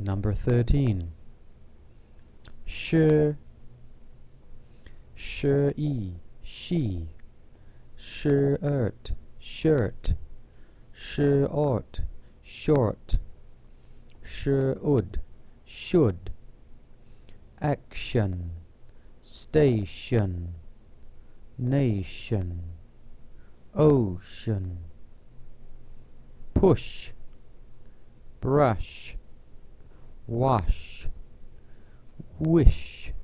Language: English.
Number 13. Sh, sh-e, she. Shirt, shirt. Short, short. Should, should. Action, station. Nation, ocean. Push, brush. Wash, wish.